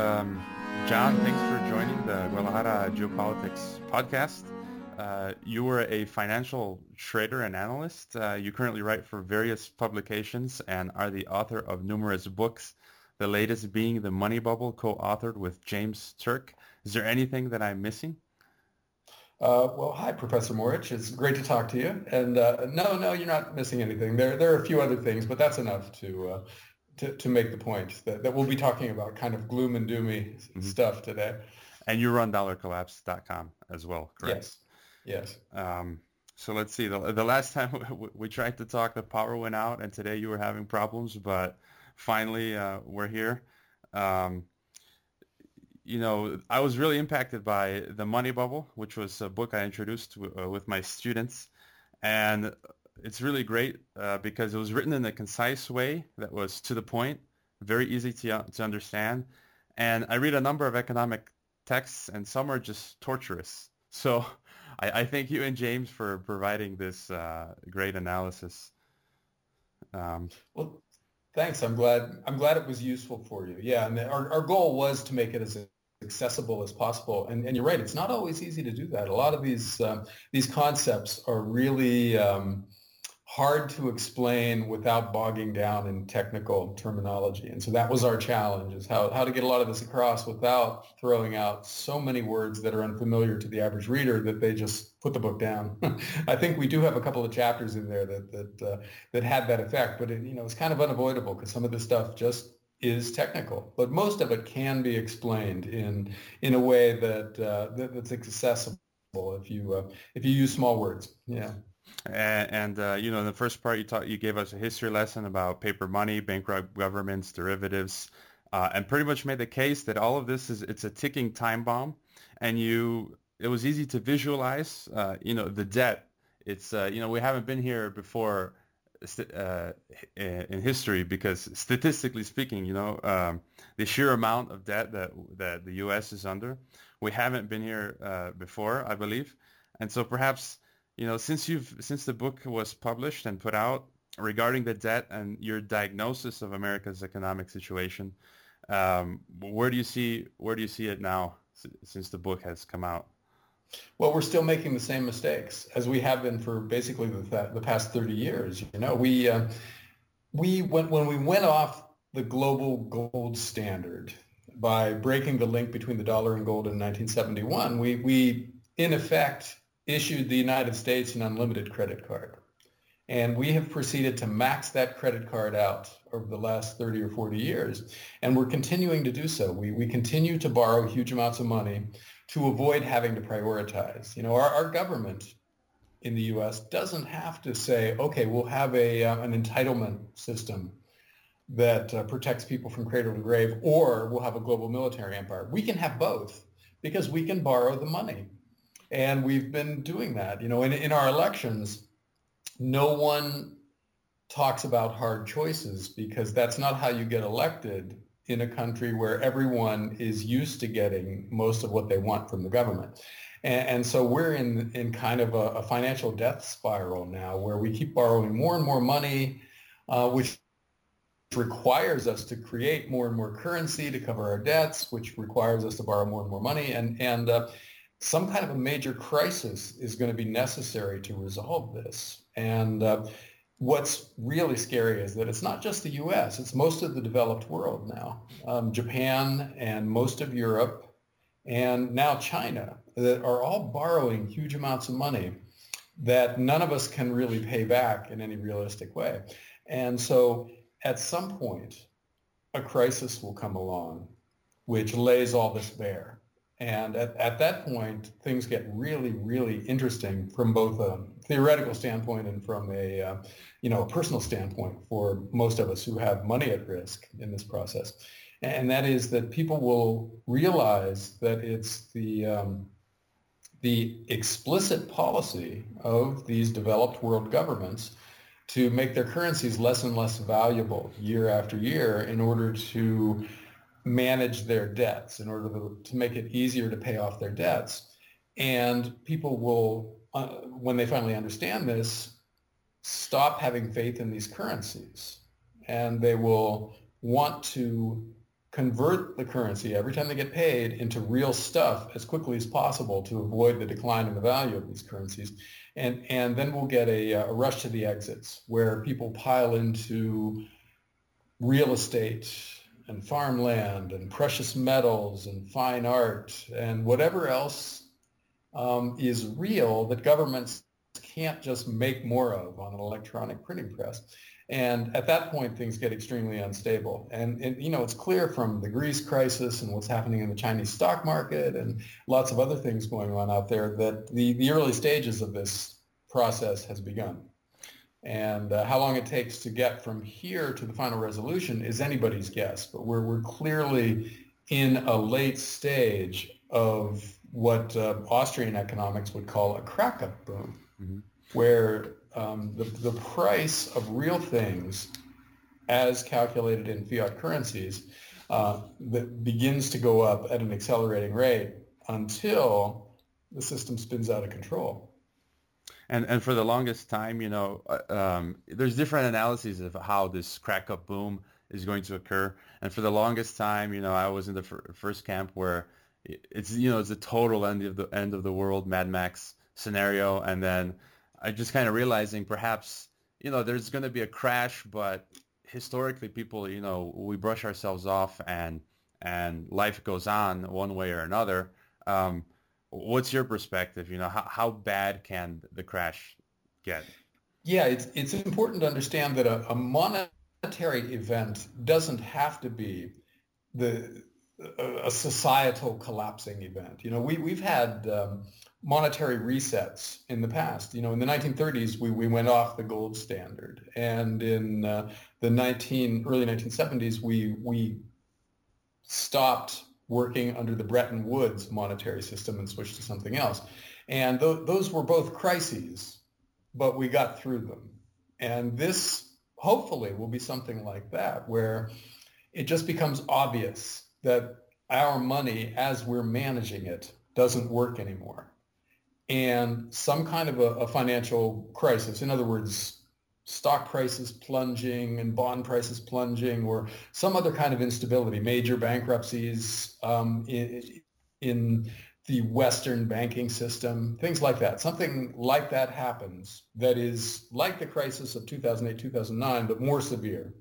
John, thanks for joining the Guadalajara Geopolitics podcast. You were a financial trader and analyst. You currently write for various publications and are the author of numerous books, the latest being The Money Bubble, co-authored with James Turk. Is there anything that I'm missing? Well, hi, Professor Morich. It's great to talk to you. And no, you're not missing anything. There are a few other things, but that's enough to make the point that we'll be talking about kind of gloom and doomy Mhm. stuff today. And you run dollarcollapse.com as well, correct? Yes. Um, so let's see. The last time we tried to talk, the power went out, and today you were having problems, but finally we're here. Um, I was really impacted by The Money Bubble, which was a book I introduced with my students. And it's really great because it was written in a concise way that was to the point, very easy to understand. And I read a number of economic texts, and some are just torturous. So I thank you and James for providing this great analysis. Well, thanks. I'm glad it was useful for you. Yeah, and our goal was to make it as accessible as possible. And you're right, it's not always easy to do that. A lot of these concepts are really hard to explain without bogging down in technical terminology. And so that was our challenge, is how to get a lot of this across without throwing out so many words that are unfamiliar to the average reader that they just put the book down. I think we do have a couple of chapters in there that had that effect, but it's kind of unavoidable because some of this stuff just is technical, but most of it can be explained in a way that's accessible if you use small words. Yeah. And in the first part, you gave us a history lesson about paper money, bankrupt governments, derivatives, and pretty much made the case that all of this it's a ticking time bomb. And it was easy to visualize, the debt. It's we haven't been here before in history because statistically speaking, the sheer amount of debt that the U.S. is under, we haven't been here before, I believe. And so perhaps since the book was published and put out regarding the debt and your diagnosis of America's economic situation, where do you see it now since the book has come out? Well, we're still making the same mistakes as we have been for basically the past 30 years. When we went off the global gold standard by breaking the link between the dollar and gold in 1971, we in effect issued the United States an unlimited credit card. And we have proceeded to max that credit card out over the last 30 or 40 years. And we're continuing to do so. We continue to borrow huge amounts of money to avoid having to prioritize. Our government in the U.S. doesn't have to say, okay, we'll have an entitlement system that protects people from cradle to grave, or we'll have a global military empire. We can have both because we can borrow the money. And we've been doing that. In our elections, no one talks about hard choices because that's not how you get elected in a country where everyone is used to getting most of what they want from the government. And so we're in kind of a financial death spiral now where we keep borrowing more and more money, which requires us to create more and more currency to cover our debts, which requires us to borrow more and more money. And some kind of a major crisis is going to be necessary to resolve this. And what's really scary is that it's not just the U.S., it's most of the developed world now. Japan and most of Europe and now China that are all borrowing huge amounts of money that none of us can really pay back in any realistic way. And so at some point, a crisis will come along which lays all this bare. And at that point, things get really, really interesting from both a theoretical standpoint and from a personal standpoint for most of us who have money at risk in this process. And that is that people will realize that it's the explicit policy of these developed world governments to make their currencies less and less valuable year after year in order to manage their debts, in order to make it easier to pay off their debts. And people will, when they finally understand this, stop having faith in these currencies. And they will want to convert the currency every time they get paid into real stuff as quickly as possible to avoid the decline in the value of these currencies. And then we'll get a rush to the exits where people pile into real estate and farmland and precious metals and fine art and whatever else is real that governments can't just make more of on an electronic printing press. And at that point, things get extremely unstable. And it's clear from the Greece crisis and what's happening in the Chinese stock market and lots of other things going on out there that the early stages of this process has begun. And how long it takes to get from here to the final resolution is anybody's guess. But we're clearly in a late stage of what Austrian economics would call a crack-up boom, where the price of real things as calculated in fiat currencies that begins to go up at an accelerating rate until the system spins out of control. And for the longest time, there's different analyses of how this crack-up boom is going to occur. And for the longest time, I was in the first camp where it's a total end of the world Mad Max scenario. And then I just kind of realizing perhaps, there's going to be a crash, but historically people, we brush ourselves off and life goes on one way or another. What's your perspective? How bad can the crash get? Yeah, it's important to understand that a monetary event doesn't have to be a societal collapsing event. We've had monetary resets in the past. In the 1930s, we went off the gold standard, and in the early 1970s, we stopped working under the Bretton Woods monetary system and switched to something else. And those were both crises, but we got through them. And this hopefully will be something like that, where it just becomes obvious that our money as we're managing it doesn't work anymore. And some kind of a financial crisis, in other words, stock prices plunging and bond prices plunging, or some other kind of instability, major bankruptcies in the Western banking system, things like that. Something like that happens that is like the crisis of 2008, 2009, but more severe,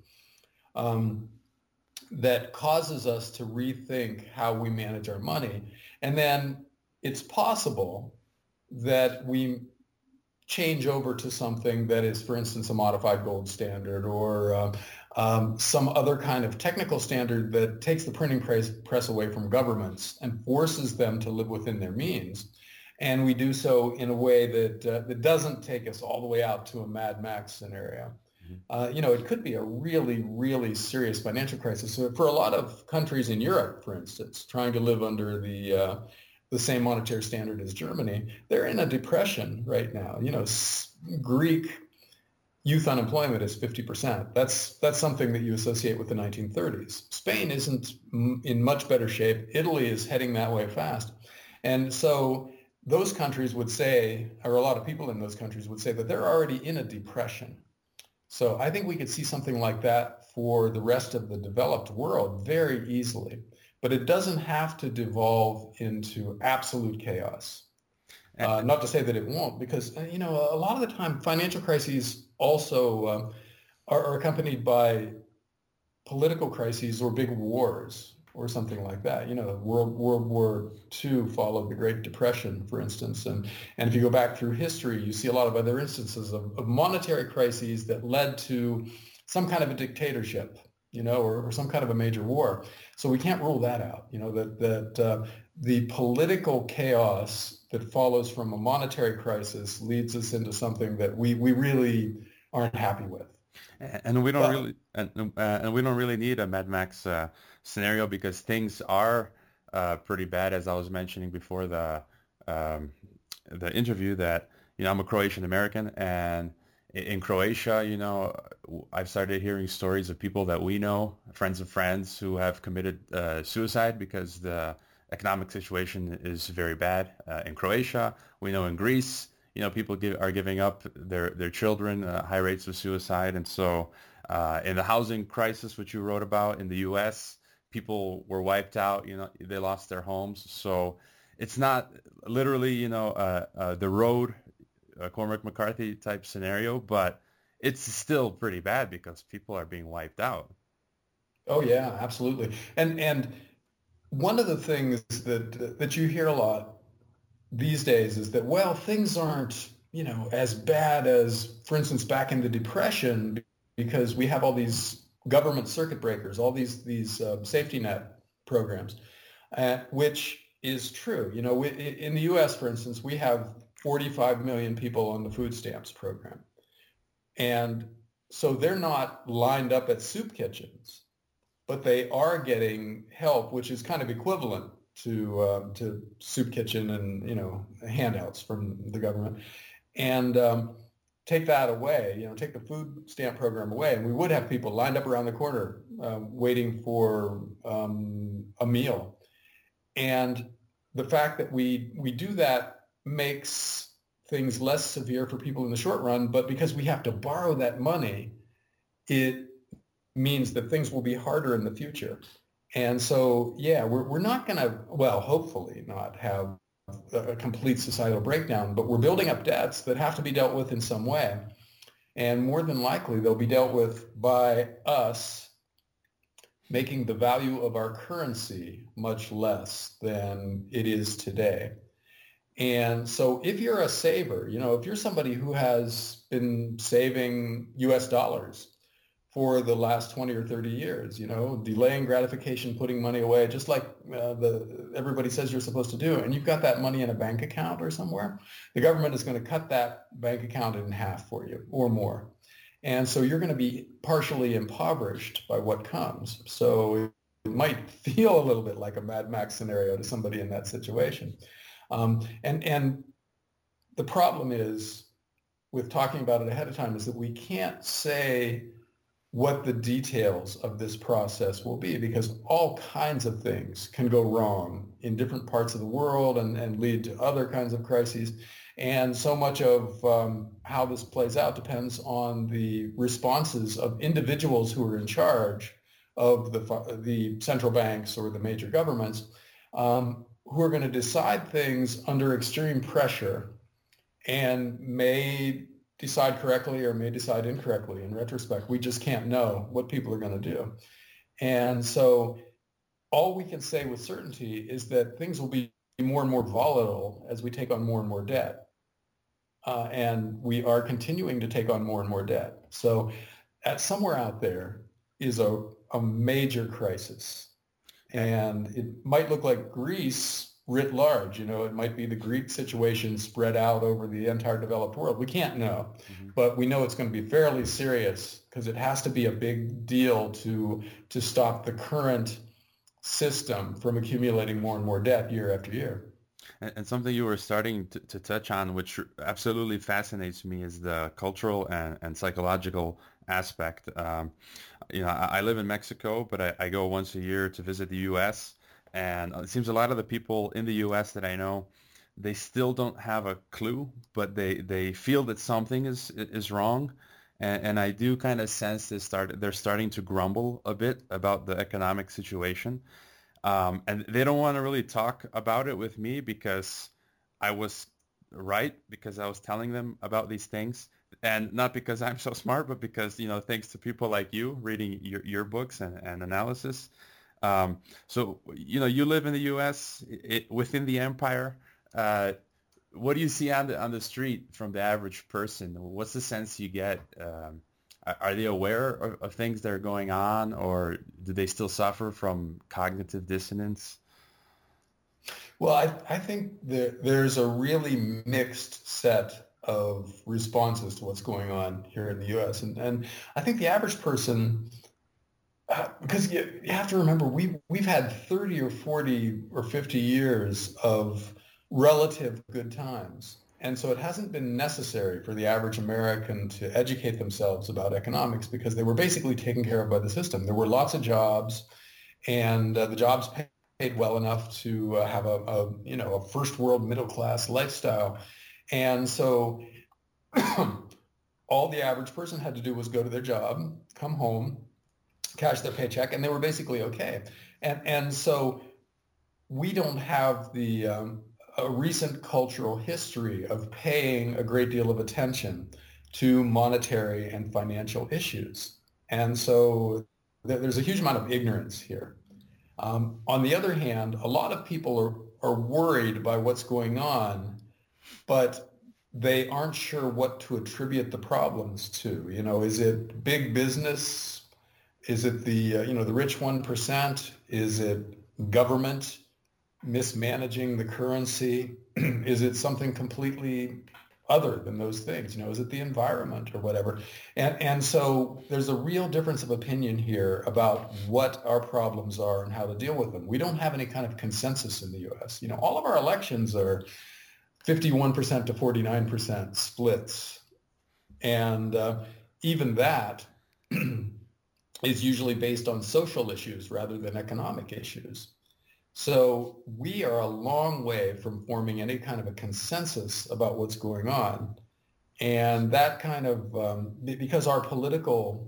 that causes us to rethink how we manage our money. And then it's possible that we change over to something that is, for instance, a modified gold standard or some other kind of technical standard that takes the printing press away from governments and forces them to live within their means. And we do so in a way that doesn't take us all the way out to a Mad Max scenario. It could be a really, really serious financial crisis. So for a lot of countries in Europe, for instance, trying to live under the same monetary standard as Germany, they're in a depression right now. Greek youth unemployment is 50%. That's something that you associate with the 1930s. Spain isn't in much better shape. Italy is heading that way fast. And so those countries would say, or a lot of people in those countries would say that they're already in a depression. So I think we could see something like that for the rest of the developed world very easily. But it doesn't have to devolve into absolute chaos. Not to say that it won't, because, a lot of the time financial crises also are accompanied by political crises or big wars or something like that. World War II followed the Great Depression, for instance. And if you go back through history, you see a lot of other instances of monetary crises that led to some kind of a dictatorship, or some kind of a major war. So we can't rule that out, that the political chaos that follows from a monetary crisis leads us into something that we really aren't happy with. And we don't really need a Mad Max scenario, because things are pretty bad, as I was mentioning before the interview, that I'm a Croatian American, and in Croatia, I've started hearing stories of people that we know, friends of friends, who have committed suicide because the economic situation is very bad in Croatia. We know in Greece, people are giving up their children, high rates of suicide. And so in the housing crisis, which you wrote about in the U.S., people were wiped out. They lost their homes. So it's not literally, the road, Cormac McCarthy type scenario, but it's still pretty bad because people are being wiped out. Oh yeah, absolutely. And one of the things that you hear a lot these days is that, well, things aren't, as bad as, for instance, back in the Depression, because we have all these government circuit breakers, all these safety net programs, which is true. In the U.S., for instance, we have 45 million people on the food stamps program. And so they're not lined up at soup kitchens, but they are getting help, which is kind of equivalent to soup kitchen and handouts from the government. And take that away, take the food stamp program away, and we would have people lined up around the corner waiting for a meal. And the fact that we do that makes things less severe for people in the short run, but because we have to borrow that money, it means that things will be harder in the future. And so, yeah, we're not going to, well, hopefully not have a complete societal breakdown, but we're building up debts that have to be dealt with in some way. And more than likely, they'll be dealt with by us making the value of our currency much less than it is today. And so if you're a saver, if you're somebody who has been saving US dollars for the last 20 or 30 years, delaying gratification, putting money away, just like everybody says you're supposed to do, and you've got that money in a bank account or somewhere, the government is going to cut that bank account in half for you or more. And so you're going to be partially impoverished by what comes. So it might feel a little bit like a Mad Max scenario to somebody in that situation. And the problem is, with talking about it ahead of time, is that we can't say what the details of this process will be, because all kinds of things can go wrong in different parts of the world and lead to other kinds of crises. And so much of how this plays out depends on the responses of individuals who are in charge of the central banks or the major governments, who are going to decide things under extreme pressure and may decide correctly or may decide incorrectly. In retrospect, we just can't know what people are going to do. And so all we can say with certainty is that things will be more and more volatile as we take on more and more debt. And we are continuing to take on more and more debt. So somewhere out there is a major crisis. And it might look like Greece writ large. It might be the Greek situation spread out over the entire developed world. We can't know, but we know it's going to be fairly serious, because it has to be a big deal to stop the current system from accumulating more and more debt year after year. And something you were starting to touch on, which absolutely fascinates me, is the cultural and psychological aspect. I live in Mexico, but I go once a year to visit the U.S., and it seems a lot of the people in the U.S. that I know, they still don't have a clue, but they feel that something is wrong. And I do kind of sense they're starting to grumble a bit about the economic situation. And they don't want to really talk about it with me, because I was right, because I was telling them about these things. And not because I'm so smart, but because, thanks to people like you reading your books and analysis. So, you live in the U.S., within the empire. What do you see on the street from the average person? What's the sense you get? Are they aware of things that are going on, or do they still suffer from cognitive dissonance? Well, I think there's a really mixed set of responses to what's going on here in the U.S. And I think the average person, because you have to remember, we've had 30 or 40 or 50 years of relative good times. And so it hasn't been necessary for the average American to educate themselves about economics, because they were basically taken care of by the system. There were lots of jobs, and the jobs paid well enough to have a first world middle class lifestyle. And so all the average person had to do was go to their job, come home, cash their paycheck, and they were basically okay. And so we don't have the a recent cultural history of paying a great deal of attention to monetary and financial issues. And so there's a huge amount of ignorance here. On the other hand, a lot of people are worried by what's going on, but they aren't sure what to attribute the problems to. You know, is it big business? Is it the rich 1%? Is it government mismanaging the currency? Is it something completely other than those things? You know, is it the environment or whatever? And so there's a real difference of opinion here about what our problems are and how to deal with them. We don't have any kind of consensus in the U.S. You know, all of our elections are 51% to 49% splits. And even that is usually based on social issues rather than economic issues. So we are a long way from forming any kind of a consensus about what's going on. And that kind of, because our political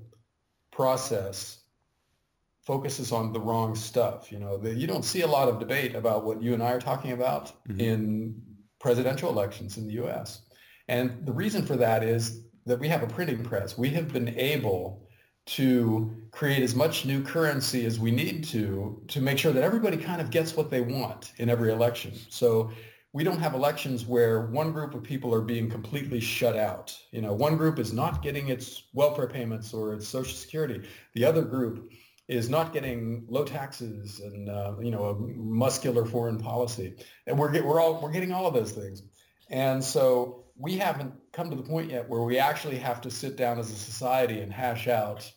process focuses on the wrong stuff, you know, you don't see a lot of debate about what you and I are talking about in presidential elections in the US. And the reason for that is that we have a printing press. We have been able to create as much new currency as we need to make sure that everybody kind of gets what they want in every election. So we don't have elections where one group of people are being completely shut out. You know, one group is not getting its welfare payments or its Social Security. The other group is not getting low taxes and a muscular foreign policy. And we're getting all of those things. And so we haven't come to the point yet where we actually have to sit down as a society and hash out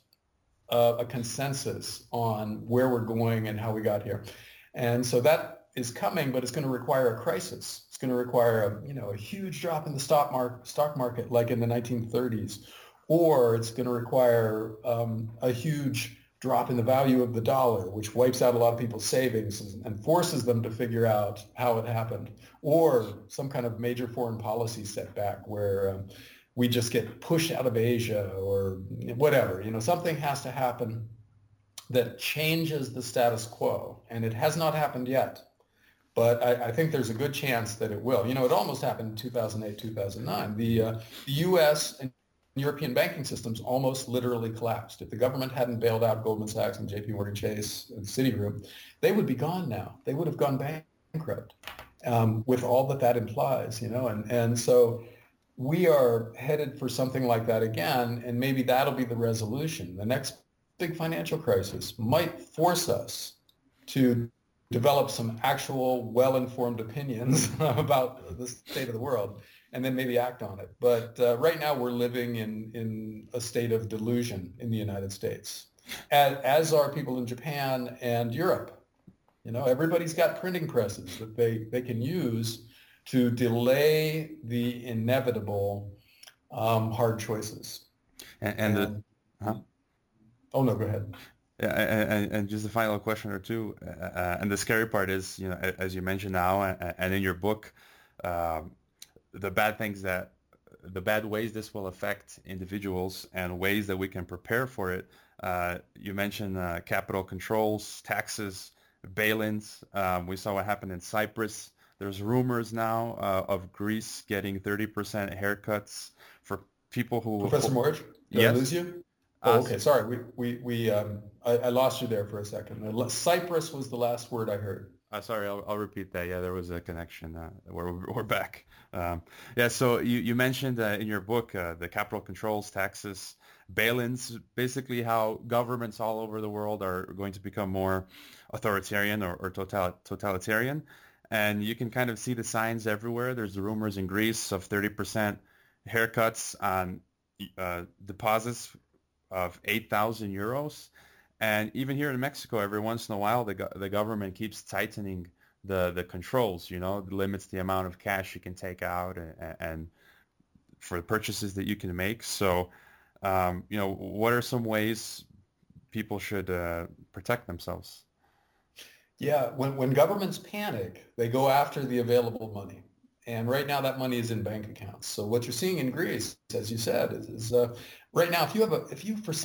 a consensus on where we're going and how we got here. And so that is coming, but it's going to require a crisis. It's going to require a huge drop in the stock market like in the 1930s, or it's going to require a huge drop in the value of the dollar, which wipes out a lot of people's savings and forces them to figure out how it happened, or some kind of major foreign policy setback where we just get pushed out of Asia or whatever. You know, something has to happen that changes the status quo, and it has not happened yet. But I think there's a good chance that it will. You know, it almost happened in 2008, 2009. The U.S. and European banking systems almost literally collapsed. If the government hadn't bailed out Goldman Sachs and JP Morgan Chase and Citigroup, they would be gone now. They would have gone bankrupt with all that implies, you know. And so we are headed for something like that again, and maybe that'll be the resolution. The next big financial crisis might force us to develop some actual well-informed opinions about the state of the world, and then maybe act on it. But right now we're living in a state of delusion in the United States, as are people in Japan and Europe. You know, everybody's got printing presses that they can use to delay the inevitable hard choices. Oh, no, go ahead. Yeah, and just a final question or two. And the scary part is, you know, as you mentioned now, and in your book, the bad ways this will affect individuals and ways that we can prepare for it. You mentioned capital controls, taxes, bail-ins. We saw what happened in Cyprus. There's rumors now of Greece getting 30% haircuts for people who... Professor Morich, did I lose you? Oh, okay. Sorry, I lost you there for a second. Cyprus was the last word I heard. Sorry, I'll repeat that. Yeah, there was a connection. We're back. Yeah, so you mentioned in your book the capital controls, taxes, bail-ins, basically how governments all over the world are going to become more authoritarian or totalitarian. And you can kind of see the signs everywhere. There's the rumors in Greece of 30% haircuts on deposits of 8,000 euros. And even here in Mexico, every once in a while, the government keeps tightening the controls, you know, limits the amount of cash you can take out and for the purchases that you can make. So, you know, what are some ways people should protect themselves? Yeah, when governments panic, they go after the available money. And right now that money is in bank accounts. So what you're seeing in Greece, as you said, is right now, if you for some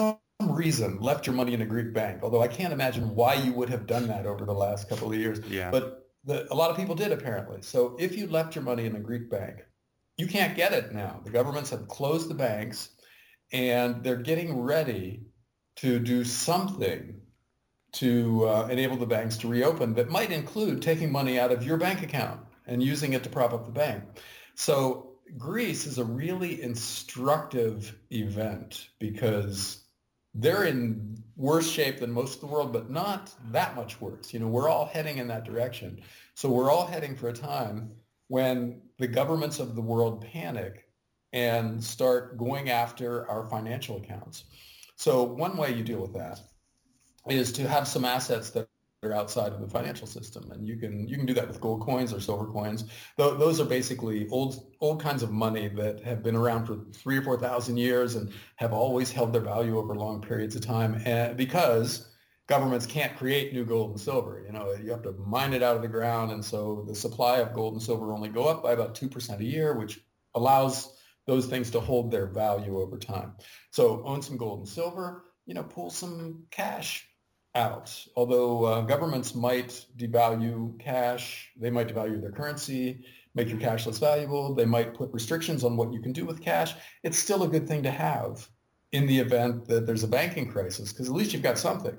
reason left your money in a Greek bank, although I can't imagine why you would have done that over the last couple of years. Yeah. But a lot of people did apparently. So if you left your money in a Greek bank, you can't get it now. The governments have closed the banks and they're getting ready to do something to enable the banks to reopen that might include taking money out of your bank account and using it to prop up the bank. So Greece is a really instructive event because they're in worse shape than most of the world, but not that much worse. We're all heading in that direction. So we're all heading for a time when the governments of the world panic and start going after our financial accounts. So one way you deal with that is to have some assets that are outside of the financial system, and you can do that with gold coins or silver coins. Those are basically old kinds of money that have been around for 3,000 or 4,000 years and have always held their value over long periods of time. And because governments can't create new gold and silver, you have to mine it out of the ground, and so the supply of gold and silver only go up by about 2% a year, which allows those things to hold their value over time. So own some gold and silver, pull some cash out. Although governments might devalue cash, they might devalue their currency, make your cash less valuable, they might put restrictions on what you can do with cash. It's still a good thing to have in the event that there's a banking crisis, because at least you've got something,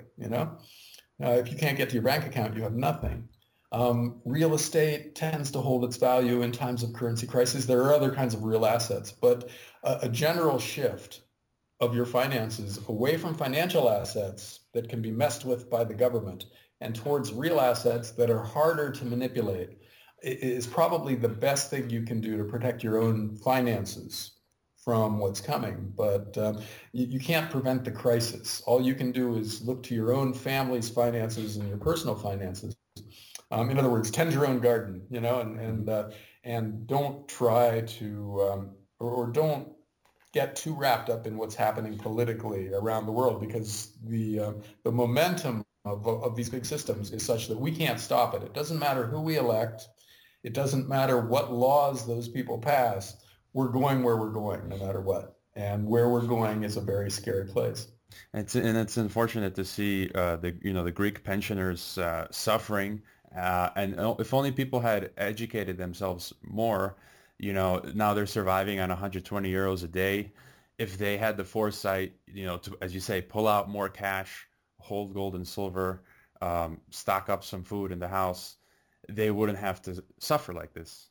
If you can't get to your bank account, you have nothing. Real estate tends to hold its value in times of currency crisis. There are other kinds of real assets, but a general shift of your finances away from financial assets that can be messed with by the government and towards real assets that are harder to manipulate is probably the best thing you can do to protect your own finances from what's coming. But you can't prevent the crisis. All you can do is look to your own family's finances and your personal finances. In other words, tend your own garden, and don't try to, or don't get too wrapped up in what's happening politically around the world, because the momentum of these big systems is such that we can't stop it. It doesn't matter who we elect. It doesn't matter what laws those people pass. We're going where we're going, no matter what. And where we're going is a very scary place. It's unfortunate to see the Greek pensioners suffering. And if only people had educated themselves more, now they're surviving on 120 euros a day. If they had the foresight, to, as you say, pull out more cash, hold gold and silver, stock up some food in the house, they wouldn't have to suffer like this.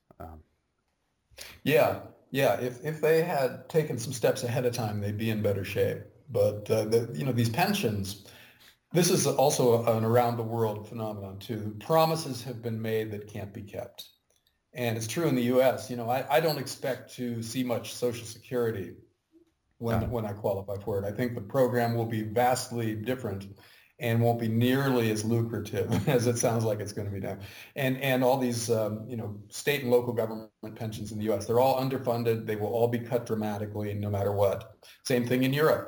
Yeah. If they had taken some steps ahead of time, they'd be in better shape. But these pensions, this is also an around the world phenomenon too. Promises have been made that can't be kept. And it's true in the U.S. I don't expect to see much Social Security when I qualify for it. I think the program will be vastly different and won't be nearly as lucrative as it sounds like it's going to be now. And all these state and local government pensions in the U.S., they're all underfunded. They will all be cut dramatically no matter what. Same thing in Europe.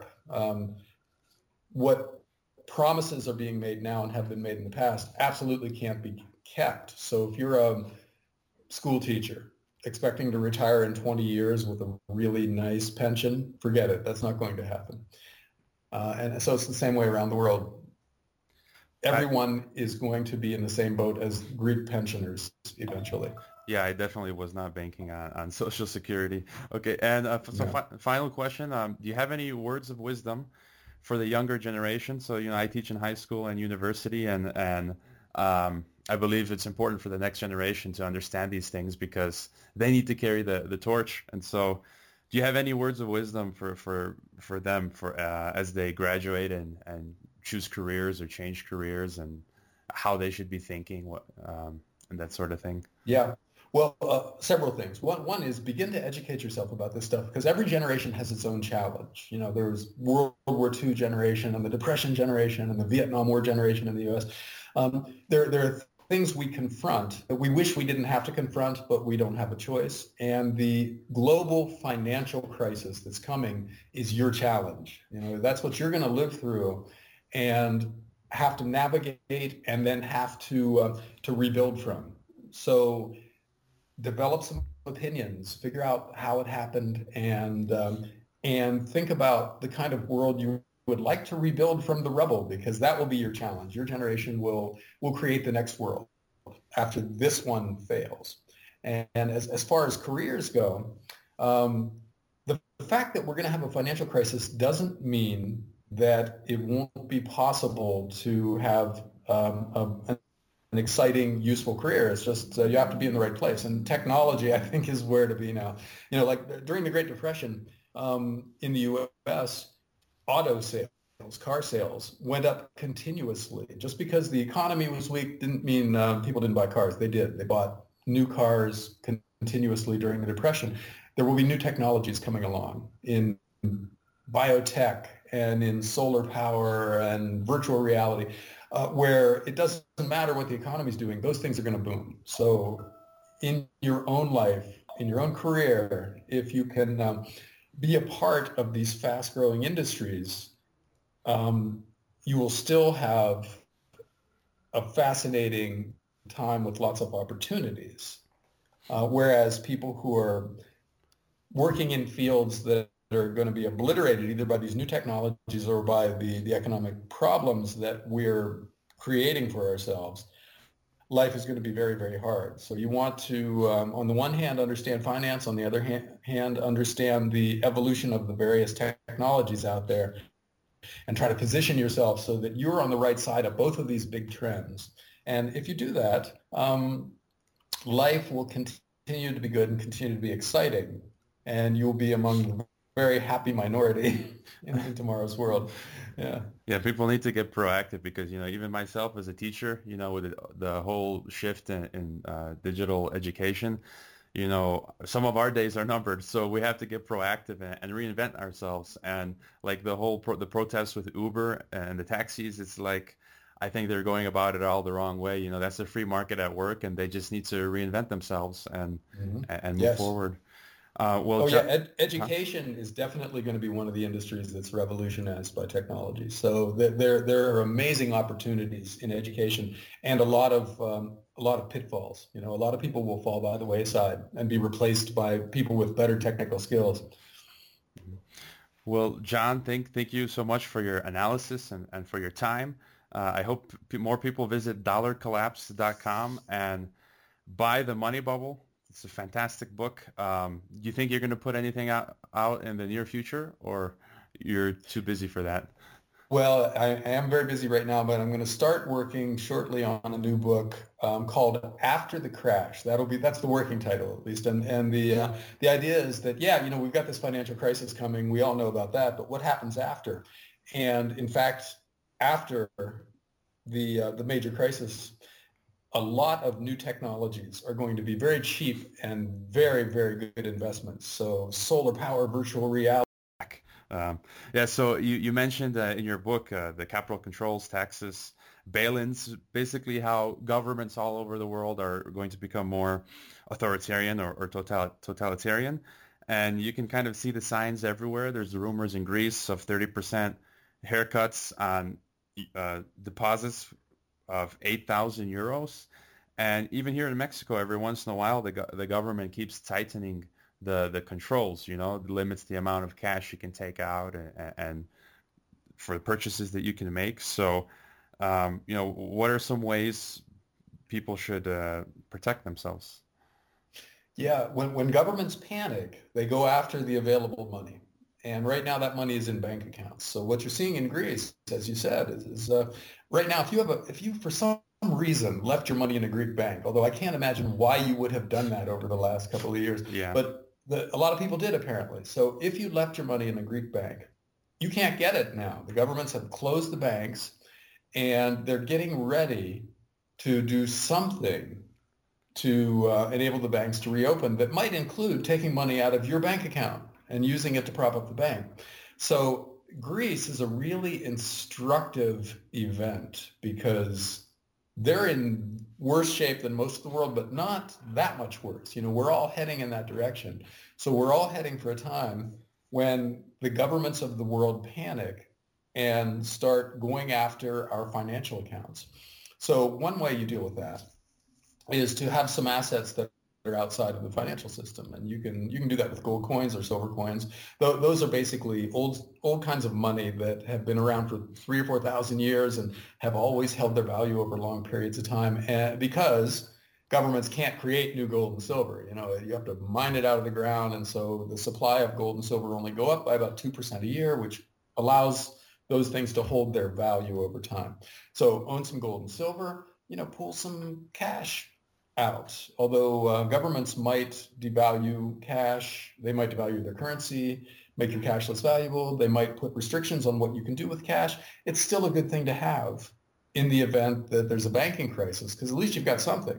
What promises are being made now and have been made in the past absolutely can't be kept. So if you're a school teacher expecting to retire in 20 years with a really nice pension, forget it. That's not going to happen. And so it's the same way around the world. Everyone is going to be in the same boat as Greek pensioners eventually. Yeah, I definitely was not banking on Social Security. Okay, and final question. Do you have any words of wisdom for the younger generation? So, I teach in high school and university, and I believe it's important for the next generation to understand these things because they need to carry the torch. And so do you have any words of wisdom for them as they graduate and choose careers or change careers, and how they should be thinking, and that sort of thing? Yeah. Well, several things. One is begin to educate yourself about this stuff, because every generation has its own challenge. There was World War II generation and the Depression generation and the Vietnam War generation in the U.S. There are things we confront that we wish we didn't have to confront, but we don't have a choice. And the global financial crisis that's coming is your challenge. That's what you're going to live through and have to navigate and then have to rebuild from. So develop some opinions, figure out how it happened, and think about the kind of world you would like to rebuild from the rubble, because that will be your challenge. Your generation will create the next world after this one fails. And as far as careers go, the fact that we're going to have a financial crisis doesn't mean that it won't be possible to have an exciting, useful career. It's just you have to be in the right place. And technology, I think, is where to be now. Like during the Great Depression in the U.S., auto sales, car sales went up continuously. Just because the economy was weak didn't mean people didn't buy cars. They did. They bought new cars continuously during the Depression. There will be new technologies coming along in biotech and in solar power and virtual reality, where it doesn't matter what the economy is doing. Those things are going to boom. So in your own life, in your own career, if you can be a part of these fast-growing industries, you will still have a fascinating time with lots of opportunities. Whereas people who are working in fields that are going to be obliterated either by these new technologies or by the economic problems that we're creating for ourselves, life is going to be very, very hard. So you want to, on the one hand, understand finance, on the other hand, understand the evolution of the various technologies out there, and try to position yourself so that you're on the right side of both of these big trends. And if you do that, life will continue to be good and continue to be exciting, and you'll be among the very happy minority in tomorrow's world. Yeah. Yeah, people need to get proactive because, even myself as a teacher, with the whole shift in digital education, some of our days are numbered. So we have to get proactive and reinvent ourselves. And like the protests with Uber and the taxis, it's like, I think they're going about it all the wrong way. That's a free market at work, and they just need to reinvent themselves and move forward. Education is definitely going to be one of the industries that's revolutionized by technology. So there are amazing opportunities in education, and a lot of pitfalls. A lot of people will fall by the wayside and be replaced by people with better technical skills. Well, John, thank you so much for your analysis and for your time. I hope more people visit dollarcollapse.com and buy The Money Bubble. It's a fantastic book. Do you think you're going to put anything out in the near future, or you're too busy for that? Well, I am very busy right now, but I'm going to start working shortly on a new book called After the Crash. That's the working title, at least. And the idea is that, we've got this financial crisis coming. We all know about that. But what happens after? And in fact, after the major crisis, a lot of new technologies are going to be very cheap and very, very good investments. So solar power, virtual reality. So you mentioned in your book the capital controls, taxes, bail-ins, basically how governments all over the world are going to become more authoritarian or totalitarian. And you can kind of see the signs everywhere. There's the rumors in Greece of 30% haircuts on deposits of 8,000 euros. And even here in Mexico, every once in a while, the government keeps tightening the controls, limits the amount of cash you can take out and for the purchases that you can make. So, what are some ways people should protect themselves? Yeah, when governments panic, they go after the available money. And right now that money is in bank accounts. So what you're seeing in Greece, as you said, is right now, if you for some reason left your money in a Greek bank, although I can't imagine why you would have done that over the last couple of years, but a lot of people did apparently. So if you left your money in a Greek bank, you can't get it now. The governments have closed the banks, and they're getting ready to do something to enable the banks to reopen that might include taking money out of your bank account and using it to prop up the bank. So Greece is a really instructive event because they're in worse shape than most of the world, but not that much worse. We're all heading in that direction. So we're all heading for a time when the governments of the world panic and start going after our financial accounts. So one way you deal with that is to have some assets that are outside of the financial system, and you can do that with gold coins or silver coins. Those are basically old kinds of money that have been around for 3,000 or 4,000 years and have always held their value over long periods of time, and because governments can't create new gold and silver. You have to mine it out of the ground, and so the supply of gold and silver only go up by about 2% a year, which allows those things to hold their value over time. So own some gold and silver, pull some cash out. Although governments might devalue cash, they might devalue their currency, make your cash less valuable. They might put restrictions on what you can do with cash. It's still a good thing to have in the event that there's a banking crisis, because at least you've got something,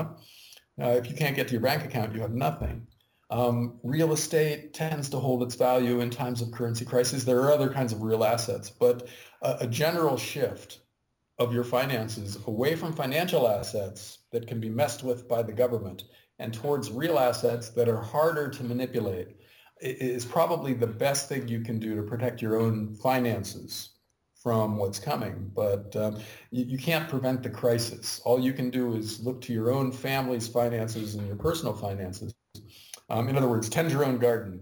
If you can't get to your bank account, you have nothing. Real estate tends to hold its value in times of currency crisis. There are other kinds of real assets, but a general shift of your finances away from financial assets that can be messed with by the government and towards real assets that are harder to manipulate is probably the best thing you can do to protect your own finances from what's coming. But you can't prevent the crisis. All you can do is look to your own family's finances and your personal finances. In other words, tend your own garden,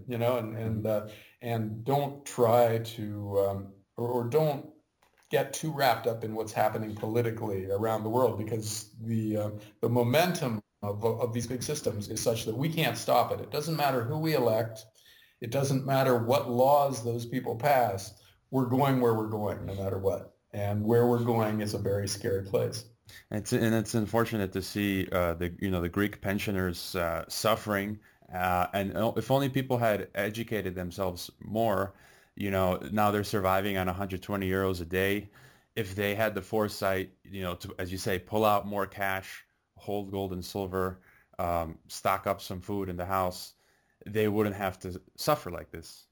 and don't try to or don't get too wrapped up in what's happening politically around the world, because the momentum of these big systems is such that we can't stop it. It doesn't matter who we elect. It doesn't matter what laws those people pass. We're going where we're going, no matter what. And where we're going is a very scary place. It's unfortunate to see the Greek pensioners suffering. And if only people had educated themselves more, now they're surviving on 120 euros a day. If they had the foresight, to, as you say, pull out more cash, hold gold and silver, stock up some food in the house, they wouldn't have to suffer like this.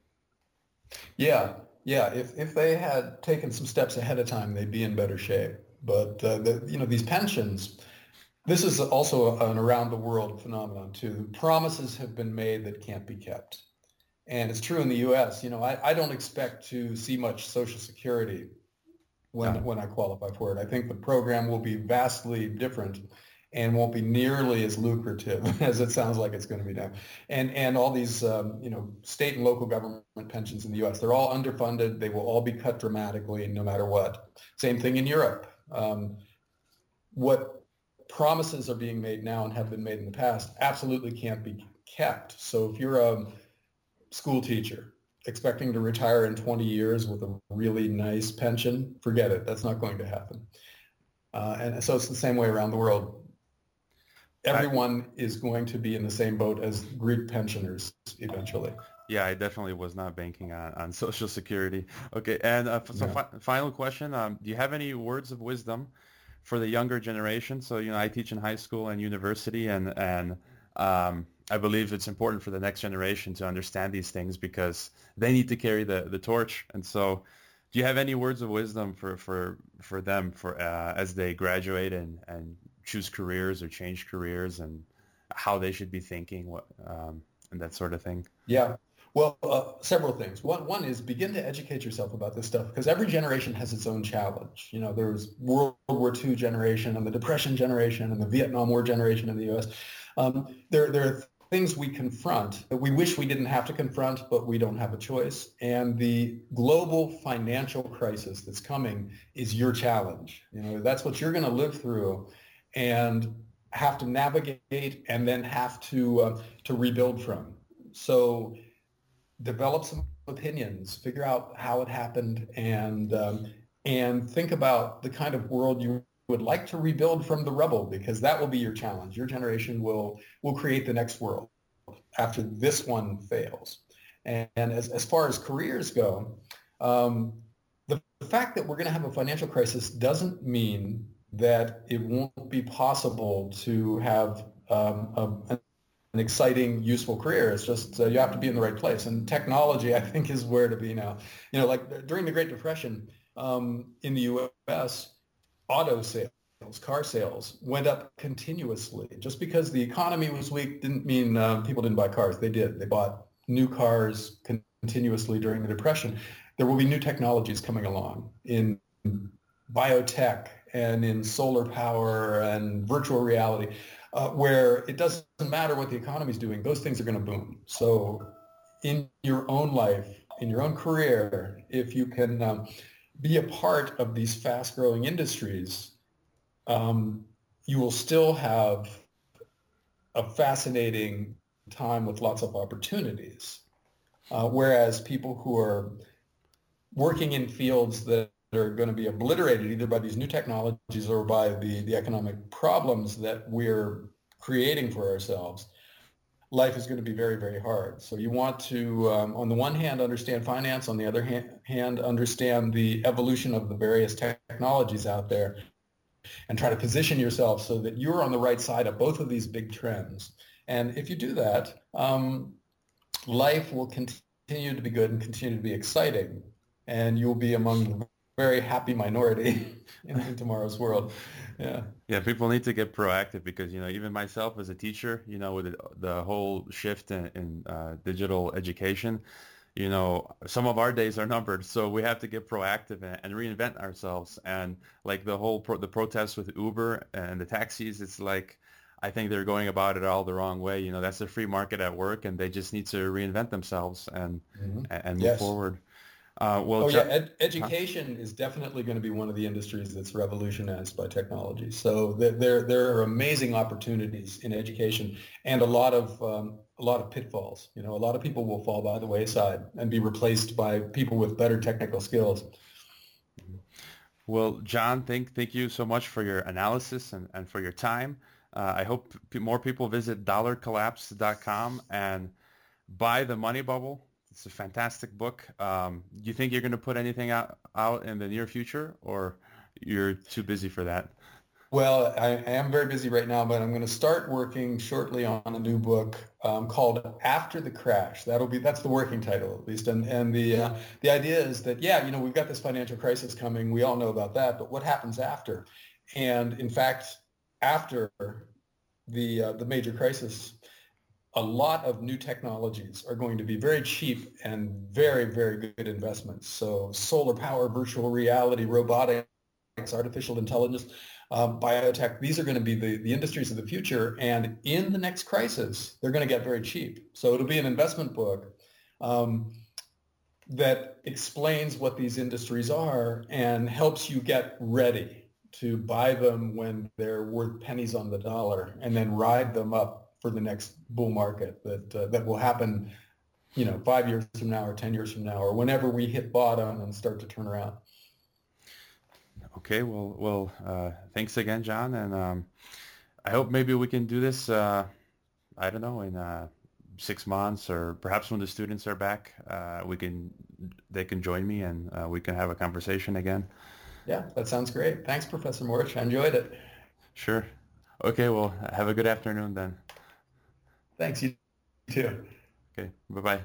Yeah. If they had taken some steps ahead of time, they'd be in better shape. But these pensions, this is also an around the world phenomenon too. Promises have been made that can't be kept. And it's true in the U.S. I don't expect to see much Social Security when I qualify for it. I think the program will be vastly different and won't be nearly as lucrative as it sounds like it's going to be now. And all these state and local government pensions in the U.S., they're all underfunded. They will all be cut dramatically no matter what. Same thing in Europe. What promises are being made now and have been made in the past absolutely can't be kept. So if you're a school teacher expecting to retire in 20 years with a really nice pension, forget it. That's not going to happen. And so it's the same way around the world. Everyone is going to be in the same boat as Greek pensioners eventually. Yeah, I definitely was not banking on Social Security. Okay, and final question. Do you have any words of wisdom for the younger generation? So, I teach in high school and university, and I believe it's important for the next generation to understand these things because they need to carry the torch. And so do you have any words of wisdom for them as they graduate and choose careers or change careers, and how they should be thinking, and that sort of thing? Yeah. Well, several things. One is begin to educate yourself about this stuff, because every generation has its own challenge. There was World War II generation and the Depression generation and the Vietnam War generation in the U.S. There are things we confront that we wish we didn't have to confront, but we don't have a choice. And the global financial crisis that's coming is your challenge. That's what you're going to live through and have to navigate and then have to rebuild from. So develop some opinions, figure out how it happened, and think about the kind of world you would like to rebuild from the rubble, because that will be your challenge. Your generation will create the next world after this one fails. And as far as careers go, the fact that we're going to have a financial crisis doesn't mean that it won't be possible to have an exciting, useful career. It's just you have to be in the right place. And technology, I think, is where to be now. Like during the Great Depression in the U.S., auto sales, car sales went up continuously. Just because the economy was weak didn't mean people didn't buy cars. They did. They bought new cars continuously during the Depression. There will be new technologies coming along in biotech and in solar power and virtual reality. where it doesn't matter what the economy is doing, those things are going to boom. So in your own life, in your own career, if you can be a part of these fast-growing industries, you will still have a fascinating time with lots of opportunities. Whereas people who are working in fields that are going to be obliterated either by these new technologies or by the economic problems that we're creating for ourselves, life is going to be very, very hard. So you want to, on the one hand, understand finance, on the other hand, understand the evolution of the various technologies out there, and try to position yourself so that you're on the right side of both of these big trends. And if you do that, life will continue to be good and continue to be exciting, and you'll be among the very happy minority in tomorrow's world. Yeah. Yeah, people need to get proactive because, even myself as a teacher, with the whole shift in digital education, some of our days are numbered. So we have to get proactive and reinvent ourselves. And like the protests with Uber and the taxis, it's like, I think they're going about it all the wrong way. That's a free market at work, and they just need to reinvent themselves and move Yes. forward. Education is definitely going to be one of the industries that's revolutionized by technology. So there are amazing opportunities in education, and a lot of pitfalls. A lot of people will fall by the wayside and be replaced by people with better technical skills. Well, John, thank you so much for your analysis and for your time. I hope more people visit dollarcollapse.com and buy The Money Bubble. It's a fantastic book. Do you think you're going to put anything out in the near future, or you're too busy for that? Well, I am very busy right now, but I'm going to start working shortly on a new book called After the Crash. That's the working title, at least. And the idea is that, we've got this financial crisis coming. We all know about that. But what happens after? And in fact, after the major crisis, a lot of new technologies are going to be very cheap and very, very good investments. So solar power, virtual reality, robotics, artificial intelligence, biotech, these are going to be the industries of the future. And in the next crisis, they're going to get very cheap. So it'll be an investment book that explains what these industries are and helps you get ready to buy them when they're worth pennies on the dollar, and then ride them up for the next bull market that will happen, 5 years from now or 10 years from now, or whenever we hit bottom and start to turn around. Okay, well, thanks again, John, and I hope maybe we can do this. I don't know, in 6 months, or perhaps when the students are back, they can join me and we can have a conversation again. Yeah, that sounds great. Thanks, Professor Morich. I enjoyed it. Sure. Okay, well, have a good afternoon then. Thanks, you too. Okay, bye-bye.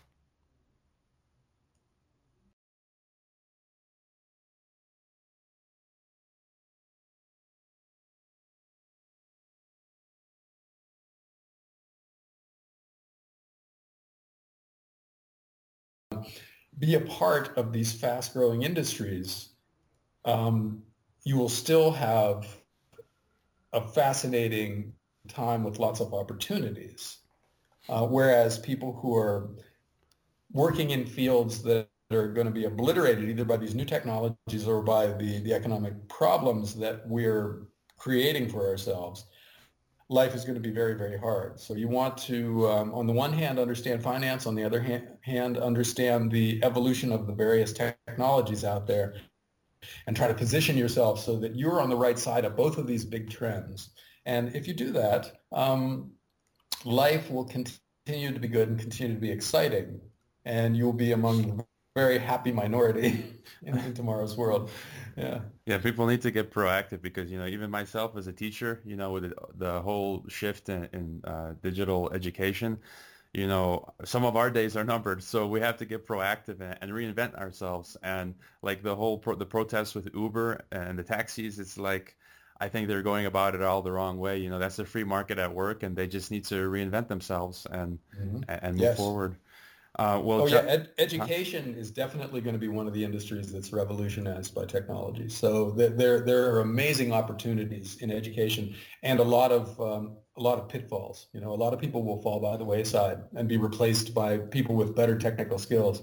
Be a part of these fast-growing industries, you will still have a fascinating time with lots of opportunities. Whereas people who are working in fields that are going to be obliterated either by these new technologies or by the economic problems that we're creating for ourselves, life is going to be very, very hard. So you want to, on the one hand, understand finance, on the other hand, understand the evolution of the various technologies out there, and try to position yourself so that you're on the right side of both of these big trends. And if you do that, life will continue to be good and continue to be exciting, and you'll be among the very happy minority in tomorrow's world. Yeah. Yeah, people need to get proactive because, even myself as a teacher, with the whole shift in digital education, some of our days are numbered. So we have to get proactive and reinvent ourselves. And like the protests with Uber and the taxis, it's like, I think they're going about it all the wrong way. That's a free market at work, and they just need to reinvent themselves and move Yes. forward. Well, Oh yeah, John, huh? education is definitely going to be one of the industries that's revolutionized by technology. So there are amazing opportunities in education and a lot of pitfalls. You know, a lot of people will fall by the wayside and be replaced by people with better technical skills.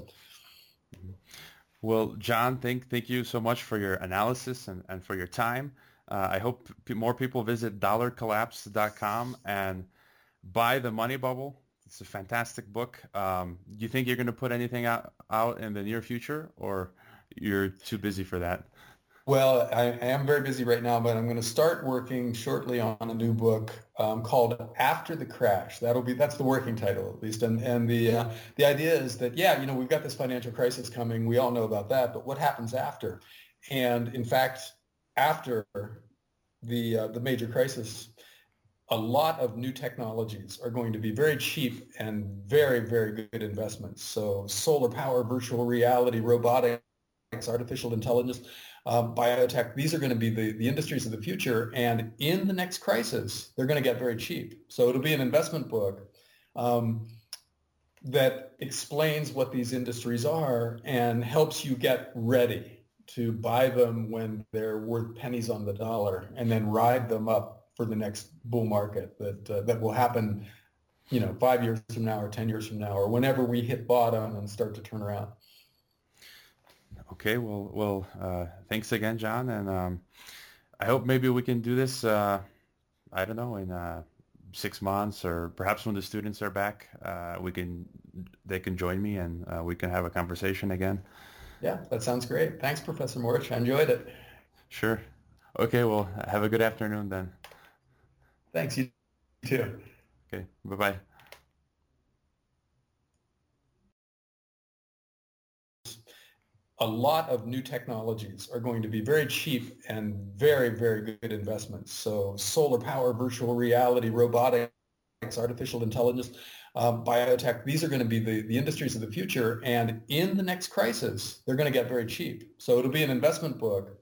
Well, John, thank you so much for your analysis and for your time. I hope more people visit dollarcollapse.com and buy The Money Bubble. It's a fantastic book. Do you think you're going to put anything out in the near future, or you're too busy for that? Well, I am very busy right now, but I'm going to start working shortly on a new book called After the Crash. That's the working title at least. And the idea is that, yeah, you know, we've got this financial crisis coming. We all know about that, but what happens after? And in fact, after the major crisis, a lot of new technologies are going to be very cheap and very, very good investments. So solar power, virtual reality, robotics, artificial intelligence, biotech, these are going to be the industries of the future. And in the next crisis, they're going to get very cheap. So it'll be an investment book um, that explains what these industries are and helps you get ready to buy them when they're worth pennies on the dollar and then ride them up for the next bull market that will happen, you know, 5 years from now or 10 years from now or whenever we hit bottom and start to turn around. Okay, thanks again, John, and I hope maybe we can do this. I don't know, in 6 months, or perhaps when the students are back, they can join me and we can have a conversation again. Yeah, that sounds great. Thanks, Professor Morich. I enjoyed it. Sure. Okay, well, have a good afternoon then. Thanks, you too. Okay, bye-bye. A lot of new technologies are going to be very cheap and very, very good investments. So solar power, virtual reality, robotics, artificial intelligence, biotech, these are going to be the industries of the future. And in the next crisis, they're going to get very cheap. So it'll be an investment book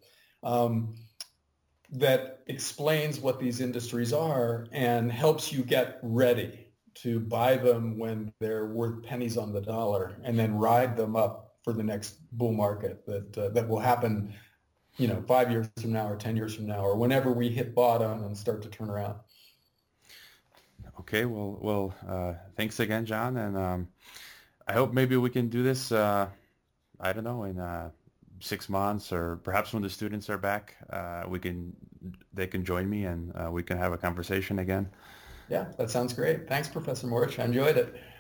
that explains what these industries are and helps you get ready to buy them when they're worth pennies on the dollar and then ride them up for the next bull market that will happen, you know, 5 years from now or 10 years from now or whenever we hit bottom and start to turn around. Okay, thanks again, John, and I hope maybe we can do this. I don't know, in 6 months, or perhaps when the students are back, they can join me and we can have a conversation again. Yeah, that sounds great. Thanks, Professor Morich. I enjoyed it.